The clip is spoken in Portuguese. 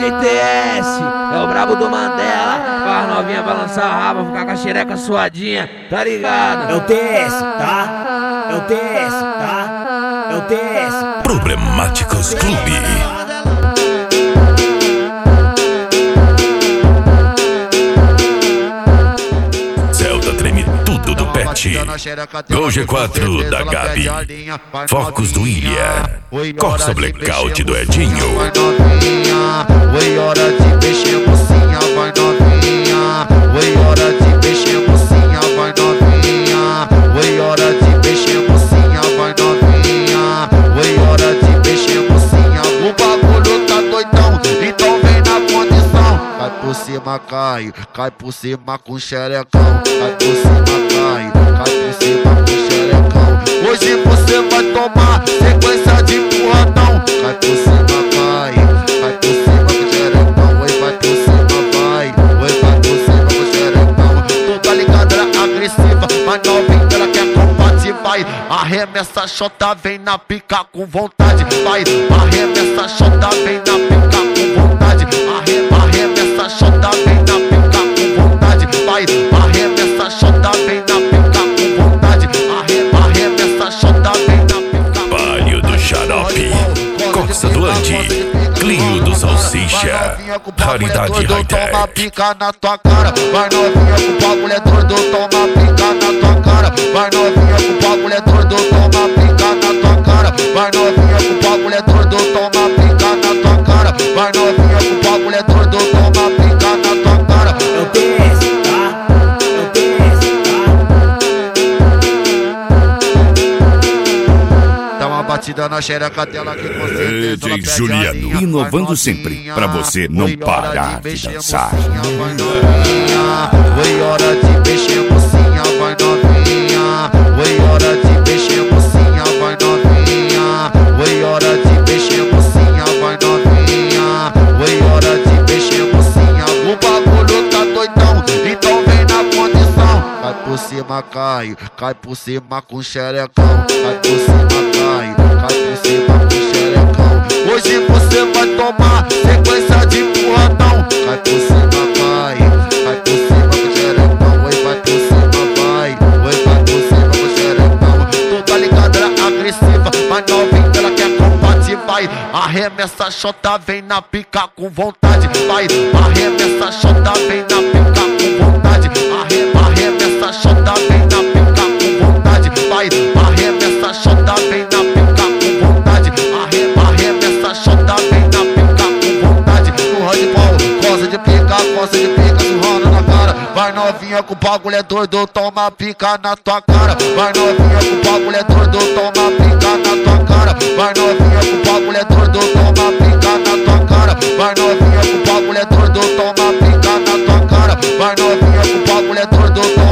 DJ TS, é o brabo do Mandela. Faz novinha balançar a raba, ficar com a xereca suadinha, tá ligado? É o TS, tá? É o TS, tá? É o TS. Problemáticos Clube. Celta treme tudo do Pet. Gol G4 da Gabi. Focos do Ilha. Corsa Blackout do Edinho. Vai novinha, oi, hora de mexer mocinha, vai novinha. Oi, hora de mexer mocinha, vai novinha. Oi, hora de mexer mocinha, vai novinha. Oi, hora de mexer mocinha. O bagulho tá doidão, então vem na condição. Cai por cima, cai por cima com xerecão. Cai por cima, cai por cima com xerecão. Hoje você vai tomar sequência de empurradão. Cai por cima, cai por cima com xerecão. Oi, vai por cima, oi, vai por cima com xerecão. Toda ligada, ela é agressiva, mas novinha ela quer combate, vai. Arremessa, xota, vem na pica com vontade, vai. Arremessa, xota, vem na pica com vontade. Arremessa, xota, vem na pica com vontade, vai. Arremessa, xota, vem na pica com vontade. Arremessa, xota, vem na pica. Palio do Xarope. Corsa do Andy. Clinho do Salsicha. Raridade Hightech. Toma pica na tua cara. Vai novinha com o bagulho é doido, toma pica na tua cara. Vai novinha com o bagulho é doido, toma pica na tua cara. Vai novinha com o bagulho é doido, toma pica na tua cara. Vai novinha com o bagulho é doido, toma pica na tua cara. É o TS, tá? É o TS, tá? Dá uma batida na xereca dela que com certeza ela DJ pede a Juliano, linha. inovando Vai sempre, novinha, pra você não oi, hora parar de mexer dançar. mocinha, vai novinha. Oi, hora de mexer mocinha, vai novinha. Oi, hora de mexer mocinha, vai novinha. Oi, hora de mexer mocinha, vai novinha. Oi, hora de mexer mocinha. O bagulho tá doidão, então vem na condição. Cai por cima, cai por cima com xerecão. Cai por cima, cai por cima com xerecão. Hoje você vai tomar sequência de empurradão. Cai por cima, cai por cima com xerecão. Oi, vai por cima, oi, vai por cima com xerecão. Toda ligada, ela é agressiva, mas novinha ela quer combate, vai. Arremessa, xota, vem na pica com vontade, vai. Arremessa, xota, vem na pica com vontade. Arremessa, xota, vem na pica com vontade, vai. Arremessa, xota, vem na pica com vontade. Arremessa, xota, vem na pica com vontade. No handball, coça de pica, surrando na cara. Vai novinha com o bagulho é doido, toma pica na tua cara. Vai novinha com o bagulho é doido, toma pica na tua cara. Vai novinha com o bagulho é doido, toma pica na tua cara. Vai novinha com o bagulho é doido, toma pica na tua cara. Vai novinha com o bagulho é doido,